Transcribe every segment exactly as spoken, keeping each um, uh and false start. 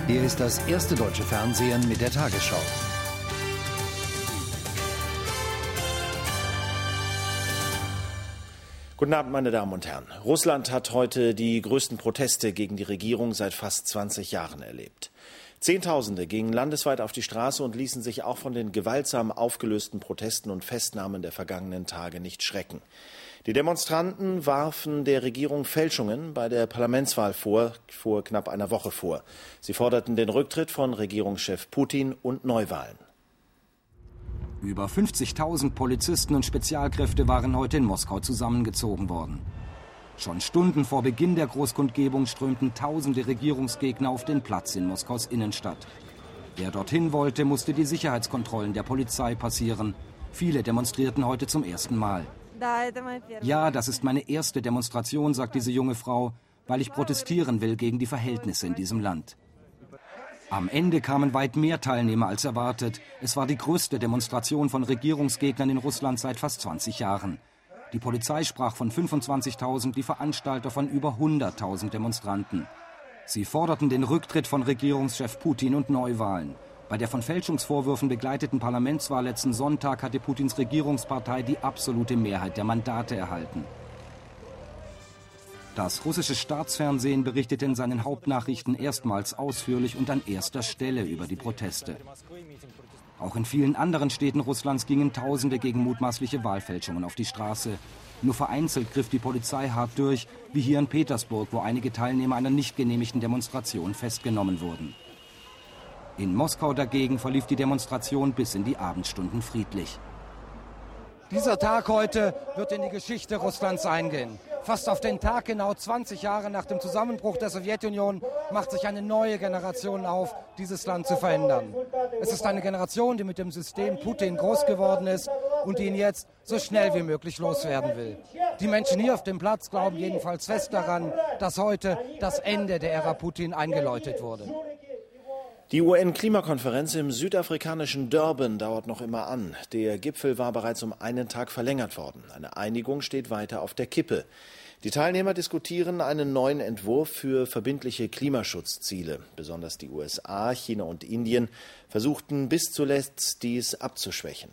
Hier ist das erste deutsche Fernsehen mit der Tagesschau. Guten Abend, meine Damen und Herren. Russland hat heute die größten Proteste gegen die Regierung seit fast zwanzig Jahren erlebt. Zehntausende gingen landesweit auf die Straße und ließen sich auch von den gewaltsam aufgelösten Protesten und Festnahmen der vergangenen Tage nicht schrecken. Die Demonstranten warfen der Regierung Fälschungen bei der Parlamentswahl vor, vor knapp einer Woche vor. Sie forderten den Rücktritt von Regierungschef Putin und Neuwahlen. Über fünfzigtausend Polizisten und Spezialkräfte waren heute in Moskau zusammengezogen worden. Schon Stunden vor Beginn der Großkundgebung strömten tausende Regierungsgegner auf den Platz in Moskaus Innenstadt. Wer dorthin wollte, musste die Sicherheitskontrollen der Polizei passieren. Viele demonstrierten heute zum ersten Mal. Ja, das ist meine erste Demonstration, sagt diese junge Frau, weil ich protestieren will gegen die Verhältnisse in diesem Land. Am Ende kamen weit mehr Teilnehmer als erwartet. Es war die größte Demonstration von Regierungsgegnern in Russland seit fast zwanzig Jahren. Die Polizei sprach von fünfundzwanzigtausend, die Veranstalter von über hunderttausend Demonstranten. Sie forderten den Rücktritt von Regierungschef Putin und Neuwahlen. Bei der von Fälschungsvorwürfen begleiteten Parlamentswahl letzten Sonntag hatte Putins Regierungspartei die absolute Mehrheit der Mandate erhalten. Das russische Staatsfernsehen berichtete in seinen Hauptnachrichten erstmals ausführlich und an erster Stelle über die Proteste. Auch in vielen anderen Städten Russlands gingen Tausende gegen mutmaßliche Wahlfälschungen auf die Straße. Nur vereinzelt griff die Polizei hart durch, wie hier in Petersburg, wo einige Teilnehmer einer nicht genehmigten Demonstration festgenommen wurden. In Moskau dagegen verlief die Demonstration bis in die Abendstunden friedlich. Dieser Tag heute wird in die Geschichte Russlands eingehen. Fast auf den Tag genau zwanzig Jahre nach dem Zusammenbruch der Sowjetunion macht sich eine neue Generation auf, dieses Land zu verändern. Es ist eine Generation, die mit dem System Putin groß geworden ist und die ihn jetzt so schnell wie möglich loswerden will. Die Menschen hier auf dem Platz glauben jedenfalls fest daran, dass heute das Ende der Ära Putin eingeläutet wurde. Die U N-Klimakonferenz im südafrikanischen Durban dauert noch immer an. Der Gipfel war bereits um einen Tag verlängert worden. Eine Einigung steht weiter auf der Kippe. Die Teilnehmer diskutieren einen neuen Entwurf für verbindliche Klimaschutzziele. Besonders die U S A, China und Indien versuchten bis zuletzt, dies abzuschwächen.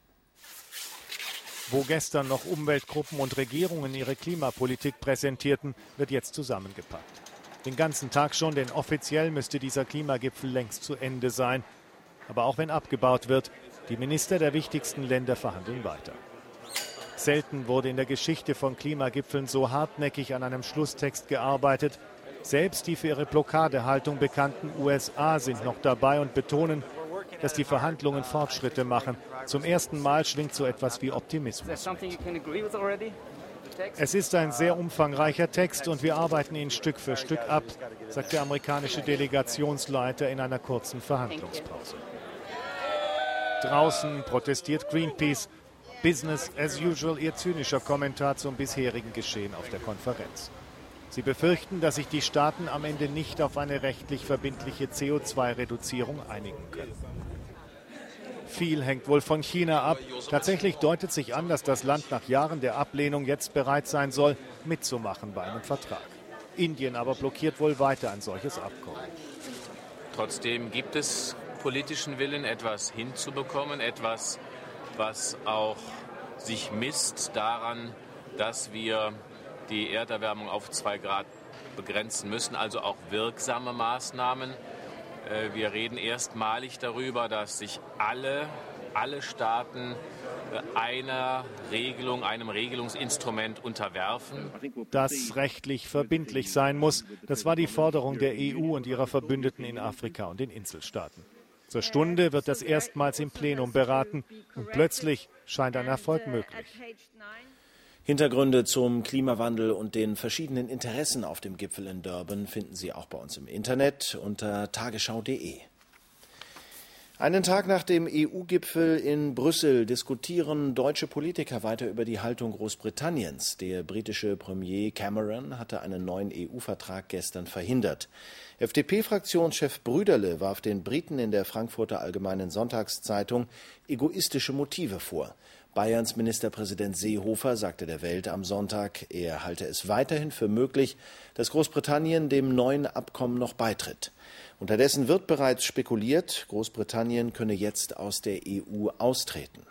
Wo gestern noch Umweltgruppen und Regierungen ihre Klimapolitik präsentierten, wird jetzt zusammengepackt. Den ganzen Tag schon, denn offiziell müsste dieser Klimagipfel längst zu Ende sein. Aber auch wenn abgebaut wird, die Minister der wichtigsten Länder verhandeln weiter. Selten wurde in der Geschichte von Klimagipfeln so hartnäckig an einem Schlusstext gearbeitet. Selbst die für ihre Blockadehaltung bekannten U S A sind noch dabei und betonen, dass die Verhandlungen Fortschritte machen. Zum ersten Mal schwingt so etwas wie Optimismus mit. Es ist ein sehr umfangreicher Text und wir arbeiten ihn Stück für Stück ab, sagt der amerikanische Delegationsleiter in einer kurzen Verhandlungspause. Draußen protestiert Greenpeace. Business as usual, ihr zynischer Kommentar zum bisherigen Geschehen auf der Konferenz. Sie befürchten, dass sich die Staaten am Ende nicht auf eine rechtlich verbindliche C O zwei Reduzierung einigen können. Viel hängt wohl von China ab. Tatsächlich deutet sich an, dass das Land nach Jahren der Ablehnung jetzt bereit sein soll, mitzumachen bei einem Vertrag. Indien aber blockiert wohl weiter ein solches Abkommen. Trotzdem gibt es politischen Willen, etwas hinzubekommen, etwas, was auch sich misst daran, dass wir die Erderwärmung auf zwei Grad begrenzen müssen, also auch wirksame Maßnahmen. Wir reden erstmalig darüber, dass sich alle, alle Staaten einer Regelung, einem Regelungsinstrument unterwerfen. Das rechtlich verbindlich sein muss, das war die Forderung der E U und ihrer Verbündeten in Afrika und den Inselstaaten. Zur Stunde wird das erstmals im Plenum beraten und plötzlich scheint ein Erfolg möglich. Hintergründe zum Klimawandel und den verschiedenen Interessen auf dem Gipfel in Durban finden Sie auch bei uns im Internet unter tagesschau punkt de. Einen Tag nach dem E U-Gipfel in Brüssel diskutieren deutsche Politiker weiter über die Haltung Großbritanniens. Der britische Premier Cameron hatte einen neuen E U-Vertrag gestern verhindert. F D P-Fraktionschef Brüderle warf den Briten in der Frankfurter Allgemeinen Sonntagszeitung egoistische Motive vor. Bayerns Ministerpräsident Seehofer sagte der Welt am Sonntag, er halte es weiterhin für möglich, dass Großbritannien dem neuen Abkommen noch beitritt. Unterdessen wird bereits spekuliert, Großbritannien könne jetzt aus der E U austreten.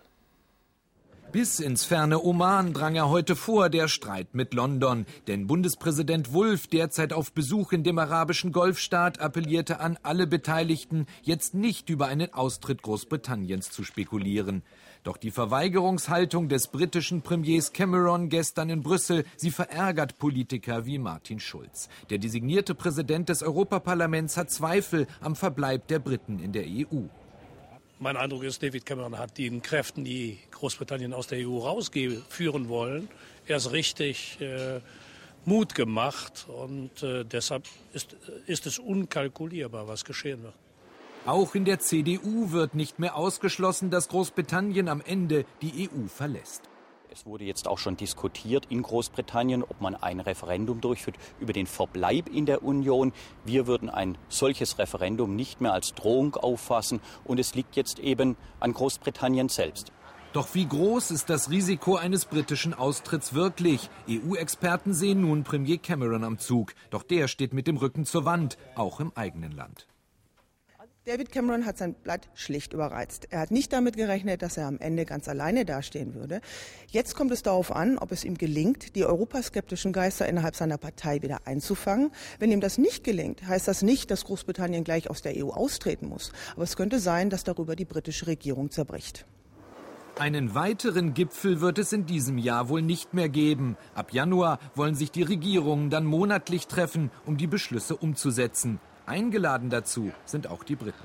Bis ins ferne Oman drang er heute vor, der Streit mit London. Denn Bundespräsident Wulff, derzeit auf Besuch in dem arabischen Golfstaat, appellierte an alle Beteiligten, jetzt nicht über einen Austritt Großbritanniens zu spekulieren. Doch die Verweigerungshaltung des britischen Premiers Cameron gestern in Brüssel, sie verärgert Politiker wie Martin Schulz. Der designierte Präsident des Europaparlaments hat Zweifel am Verbleib der Briten in der E U. Mein Eindruck ist, David Cameron hat den Kräften, die Großbritannien aus der E U rausführen wollen, erst richtig äh, Mut gemacht. Und äh, deshalb ist, ist es unkalkulierbar, was geschehen wird. Auch in der C D U wird nicht mehr ausgeschlossen, dass Großbritannien am Ende die E U verlässt. Es wurde jetzt auch schon diskutiert in Großbritannien, ob man ein Referendum durchführt über den Verbleib in der Union. Wir würden ein solches Referendum nicht mehr als Drohung auffassen. Und es liegt jetzt eben an Großbritannien selbst. Doch wie groß ist das Risiko eines britischen Austritts wirklich? E U-Experten sehen nun Premier Cameron am Zug. Doch der steht mit dem Rücken zur Wand, auch im eigenen Land. David Cameron hat sein Blatt schlicht überreizt. Er hat nicht damit gerechnet, dass er am Ende ganz alleine dastehen würde. Jetzt kommt es darauf an, ob es ihm gelingt, die europaskeptischen Geister innerhalb seiner Partei wieder einzufangen. Wenn ihm das nicht gelingt, heißt das nicht, dass Großbritannien gleich aus der E U austreten muss. Aber es könnte sein, dass darüber die britische Regierung zerbricht. Einen weiteren Gipfel wird es in diesem Jahr wohl nicht mehr geben. Ab Januar wollen sich die Regierungen dann monatlich treffen, um die Beschlüsse umzusetzen. Eingeladen dazu sind auch die Briten.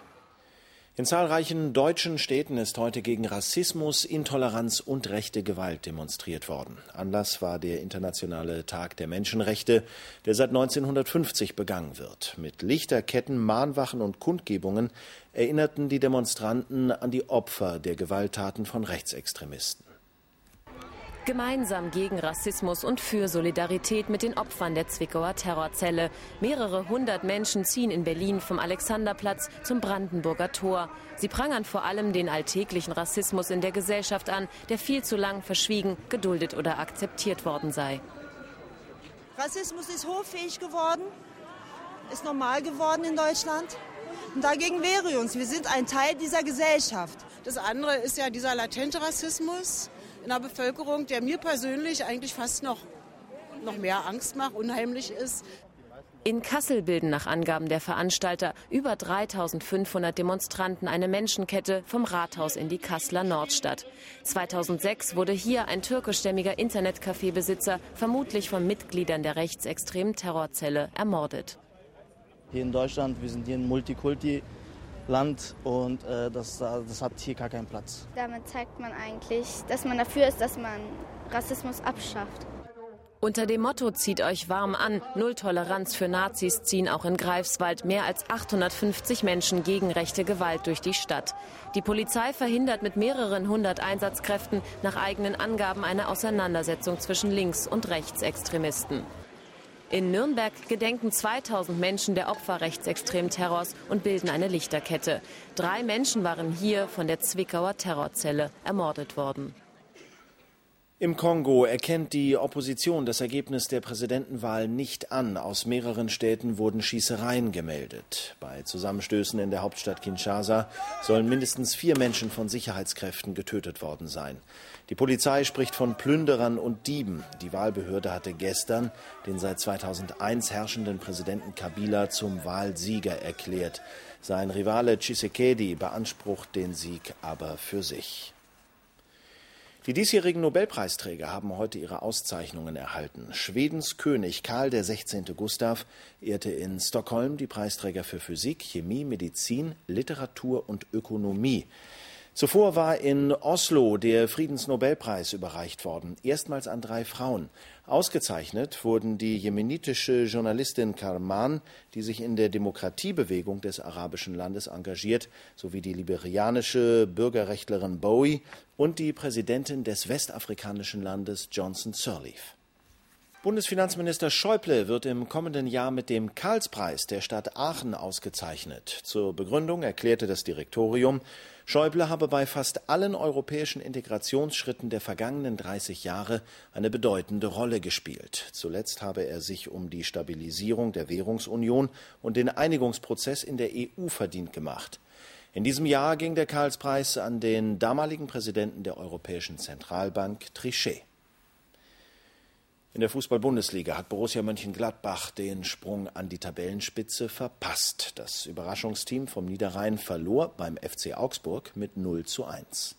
In zahlreichen deutschen Städten ist heute gegen Rassismus, Intoleranz und rechte Gewalt demonstriert worden. Anlass war der Internationale Tag der Menschenrechte, der seit neunzehnhundertfünfzig begangen wird. Mit Lichterketten, Mahnwachen und Kundgebungen erinnerten die Demonstranten an die Opfer der Gewalttaten von Rechtsextremisten. Gemeinsam gegen Rassismus und für Solidarität mit den Opfern der Zwickauer Terrorzelle. Mehrere hundert Menschen ziehen in Berlin vom Alexanderplatz zum Brandenburger Tor. Sie prangern vor allem den alltäglichen Rassismus in der Gesellschaft an, der viel zu lang verschwiegen, geduldet oder akzeptiert worden sei. Rassismus ist hoffähig geworden, ist normal geworden in Deutschland. Und dagegen wehren wir uns. Wir sind ein Teil dieser Gesellschaft. Das andere ist ja dieser latente Rassismus in der Bevölkerung, der mir persönlich eigentlich fast noch, noch mehr Angst macht, unheimlich ist. In Kassel bilden nach Angaben der Veranstalter über dreitausendfünfhundert Demonstranten eine Menschenkette vom Rathaus in die Kasseler Nordstadt. zweitausendsechs wurde hier ein türkischstämmiger Internetcafé-Besitzer vermutlich von Mitgliedern der rechtsextremen Terrorzelle ermordet. Hier in Deutschland, wir sind hier ein Multikulti Land und äh, das, das hat hier gar keinen Platz. Damit zeigt man eigentlich, dass man dafür ist, dass man Rassismus abschafft. Unter dem Motto "Zieht euch warm an, Null Toleranz für Nazis" ziehen auch in Greifswald mehr als achthundertfünfzig Menschen gegen rechte Gewalt durch die Stadt. Die Polizei verhindert mit mehreren hundert Einsatzkräften nach eigenen Angaben eine Auseinandersetzung zwischen Links- und Rechtsextremisten. In Nürnberg gedenken zweitausend Menschen der Opfer rechtsextremen Terrors und bilden eine Lichterkette. Drei Menschen waren hier von der Zwickauer Terrorzelle ermordet worden. Im Kongo erkennt die Opposition das Ergebnis der Präsidentenwahl nicht an. Aus mehreren Städten wurden Schießereien gemeldet. Bei Zusammenstößen in der Hauptstadt Kinshasa sollen mindestens vier Menschen von Sicherheitskräften getötet worden sein. Die Polizei spricht von Plünderern und Dieben. Die Wahlbehörde hatte gestern den seit zweitausendeins herrschenden Präsidenten Kabila zum Wahlsieger erklärt. Sein Rivale Tshisekedi beansprucht den Sieg aber für sich. Die diesjährigen Nobelpreisträger haben heute ihre Auszeichnungen erhalten. Schwedens König Karl der sechzehnte. Gustav ehrte in Stockholm die Preisträger für Physik, Chemie, Medizin, Literatur und Ökonomie. Zuvor war in Oslo der Friedensnobelpreis überreicht worden, erstmals an drei Frauen. Ausgezeichnet wurden die jemenitische Journalistin Karman, die sich in der Demokratiebewegung des arabischen Landes engagiert, sowie die liberianische Bürgerrechtlerin Bowie und die Präsidentin des westafrikanischen Landes Johnson Sirleaf. Bundesfinanzminister Schäuble wird im kommenden Jahr mit dem Karlspreis der Stadt Aachen ausgezeichnet. Zur Begründung erklärte das Direktorium, Schäuble habe bei fast allen europäischen Integrationsschritten der vergangenen dreißig Jahre eine bedeutende Rolle gespielt. Zuletzt habe er sich um die Stabilisierung der Währungsunion und den Einigungsprozess in der E U verdient gemacht. In diesem Jahr ging der Karlspreis an den damaligen Präsidenten der Europäischen Zentralbank, Trichet. In der Fußball-Bundesliga hat Borussia Mönchengladbach den Sprung an die Tabellenspitze verpasst. Das Überraschungsteam vom Niederrhein verlor beim F C Augsburg mit null zu eins.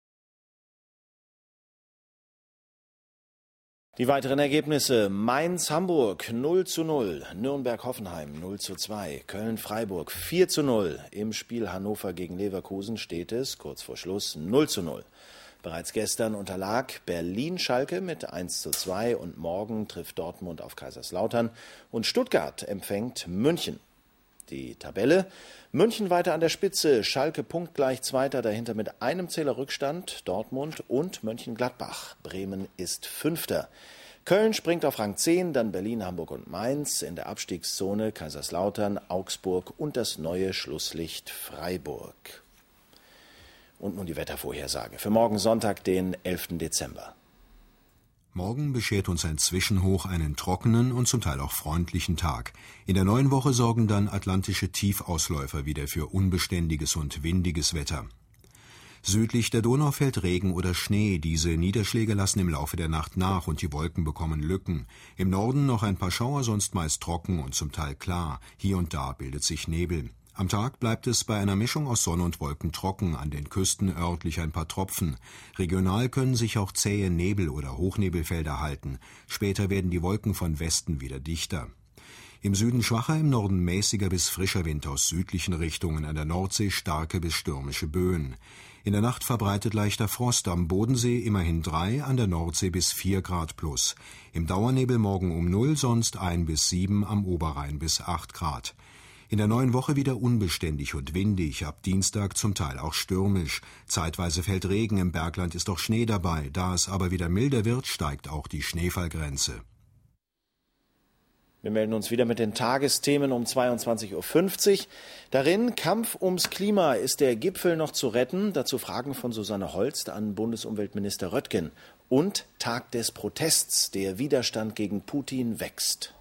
Die weiteren Ergebnisse: Mainz-Hamburg null zu null, Nürnberg-Hoffenheim null zu zwei, Köln-Freiburg vier zu null. Im Spiel Hannover gegen Leverkusen steht es kurz vor Schluss null zu null. Bereits gestern unterlag Berlin-Schalke mit eins zu zwei und morgen trifft Dortmund auf Kaiserslautern und Stuttgart empfängt München. Die Tabelle: München weiter an der Spitze, Schalke punktgleich Zweiter, dahinter mit einem Zähler Rückstand Dortmund und Mönchengladbach. Bremen ist Fünfter. Köln springt auf Rang zehn, dann Berlin, Hamburg und Mainz. In der Abstiegszone Kaiserslautern, Augsburg und das neue Schlusslicht Freiburg. Und nun die Wettervorhersage für morgen Sonntag, den elften Dezember. Morgen beschert uns ein Zwischenhoch einen trockenen und zum Teil auch freundlichen Tag. In der neuen Woche sorgen dann atlantische Tiefausläufer wieder für unbeständiges und windiges Wetter. Südlich der Donau fällt Regen oder Schnee. Diese Niederschläge lassen im Laufe der Nacht nach und die Wolken bekommen Lücken. Im Norden noch ein paar Schauer, sonst meist trocken und zum Teil klar. Hier und da bildet sich Nebel. Am Tag bleibt es bei einer Mischung aus Sonne und Wolken trocken, an den Küsten örtlich ein paar Tropfen. Regional können sich auch zähe Nebel- oder Hochnebelfelder halten. Später werden die Wolken von Westen wieder dichter. Im Süden schwacher, im Norden mäßiger bis frischer Wind aus südlichen Richtungen, an der Nordsee starke bis stürmische Böen. In der Nacht verbreitet leichter Frost, am Bodensee immerhin drei, an der Nordsee bis vier Grad plus. Im Dauernebel morgen um null, sonst ein bis sieben, am Oberrhein bis acht Grad. In der neuen Woche wieder unbeständig und windig, ab Dienstag zum Teil auch stürmisch. Zeitweise fällt Regen, im Bergland ist auch Schnee dabei. Da es aber wieder milder wird, steigt auch die Schneefallgrenze. Wir melden uns wieder mit den Tagesthemen um zweiundzwanzig Uhr fünfzig. Darin: Kampf ums Klima. Ist der Gipfel noch zu retten? Dazu Fragen von Susanne Holst an Bundesumweltminister Röttgen. Und Tag des Protests. Der Widerstand gegen Putin wächst.